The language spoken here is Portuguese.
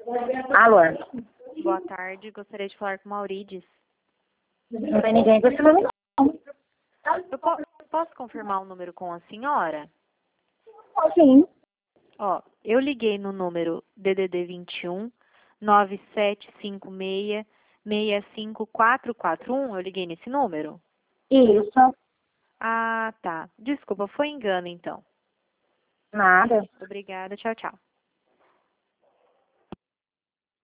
Alô? Boa tarde, gostaria de falar com o Maurides. Não tem ninguém com esse nome, não. Eu posso confirmar o número com a senhora? Sim. Ó, eu liguei no número DDD 21 9756 65441. Eu liguei nesse número? Isso. Ah, tá. Desculpa, foi engano então. Nada. Obrigada, tchau, tchau.